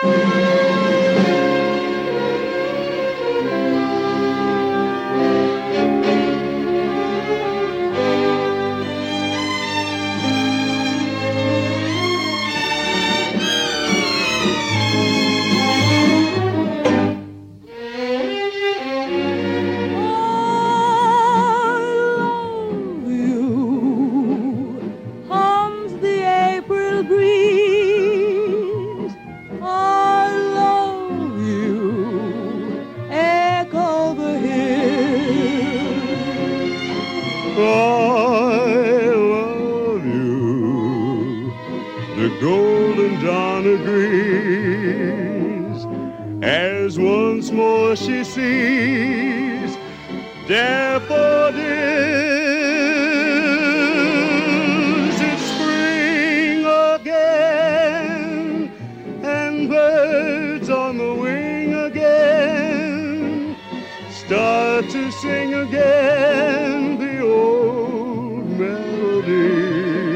I love you. The golden dawn agrees as once more she sees daffodils. It's spring again, and birds on the wing again start to sing again the old melody.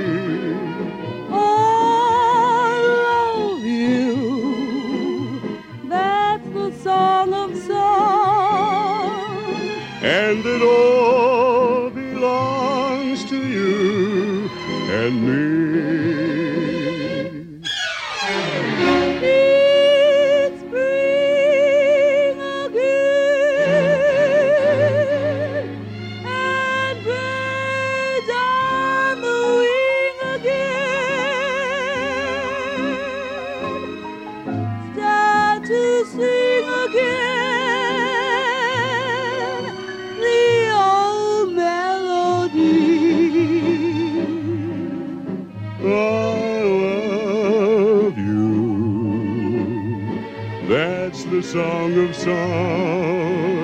I love you, that's the song of songs, And it all belongs to you and me. it's spring again, and birds on the wing again start to sing again the old melody. I love you. That's the song of songs.